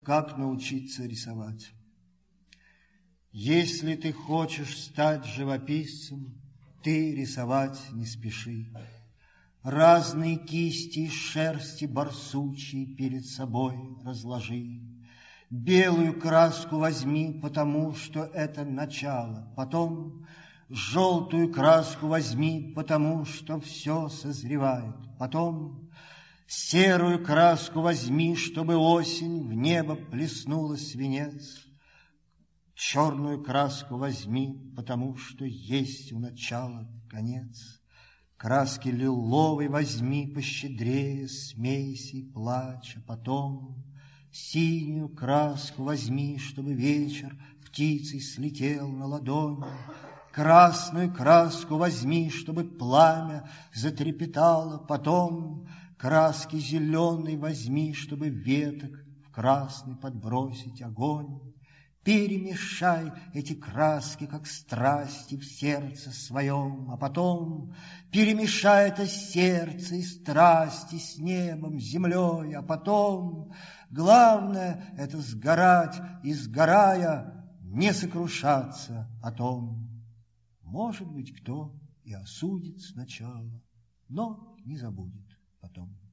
Как научиться рисовать? Если ты хочешь стать живописцем, ты рисовать не спеши. Разные кисти из шерсти барсучьей перед собой разложи. Белую краску возьми, потому что это начало. Потом желтую краску возьми, потому что все созревает. Потом серую краску возьми, чтобы осень в небо плеснула свинец. Черную краску возьми, потому что есть у начала конец. Краски лиловой возьми пощедрее, смейся и плачь, а потом синюю краску возьми, чтобы вечер птицей слетел на ладонь. Красную краску возьми, чтобы пламя затрепетало, потом краски зеленой возьми, чтобы веток в красный подбросить огонь. Перемешай эти краски, как страсти в сердце своем, а потом перемешай это сердце и страсти с небом, землей, а потом главное — это сгорать и, сгорая, не сокрушаться о том. Может быть, кто и осудит сначала, но не забудет потом.